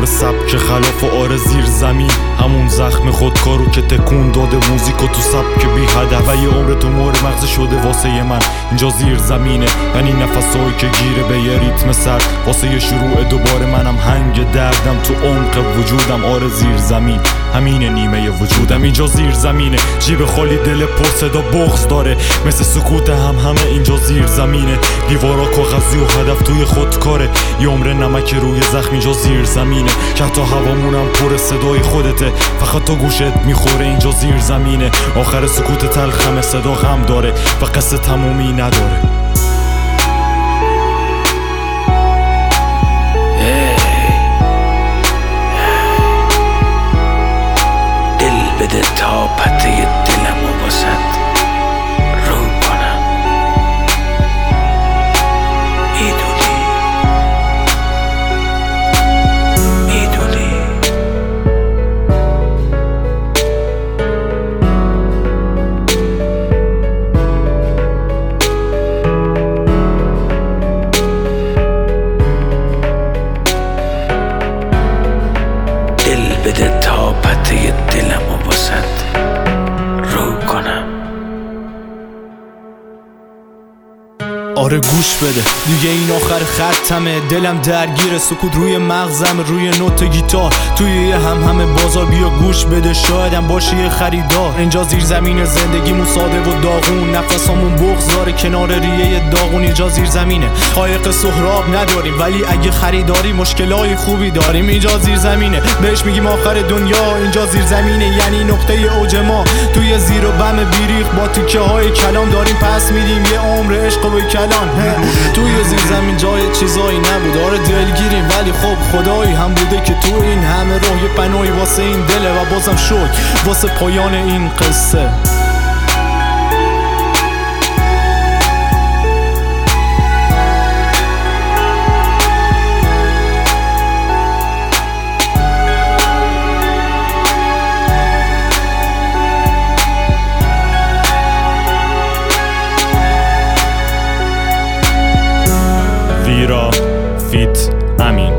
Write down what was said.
به سبک خلاف و آره زیر زمین، همون زخم خودکارو که تکون داده موزیکو تو سبک بی هدف. و یه عمر تو مور مغز شده واسه من اینجا زیر زمینه، یعنی نفسایی که گیره به یه ریتم سرد واسه یه شروع دوباره. منم هنگ دردم تو عمق وجودم، آره زیر زمین همینه نیمه وجودم. اینجا زیر زمینه، جیب خالی دل پر صدا بغض داره، مثل سکوت همه اینجا زیر زمینه. دیوارا کاغذی و هدف توی خودکاره، یه عمر نمک روی زخم اینجا زیر زمینه. که حتی هوامونم پر صدای خودته، فقط تو گوشت میخوره اینجا زیر زمینه. آخر سکوت تلخم صدا غم داره و قصه تمومی نداره. دل بده تا پته دلم و واسد رو کنم. میدونی دل بده تا پته دلم و واسد رو کنم. آره گوش بده دیگه این آخر ختمه، دلم درگیره، سکوت روی مغزم، روی نوت گیتار توی یه همه بازار. بیا گوش بده شایدم باشی یه خریدار. اینجا زیر زمین زندگیمون ساده و داغون، نفسامون بغض داره کنار ریه داغون. اینجا زیر زمینه، قایق سهراب نداریم ولی اگه خریداری مشکلای خوبی داریم. اینجا زیر زمینه، بهش میگیم آخر دنیا. اینجا زیر زمینه یعنی نقطه اوج ما، توی زیر و بم بیریخ با تیکه های کلام داریم پس میدیم یه عمر عشق و کلام. توی زیر زمین جای چیزایی نبود، آره دلگیریم ولی خب خدایی هم بوده که تو این همه راه یه پناهی واسه این دله. و بازم شد واسه پایان این قصه. ویرا فیت امین.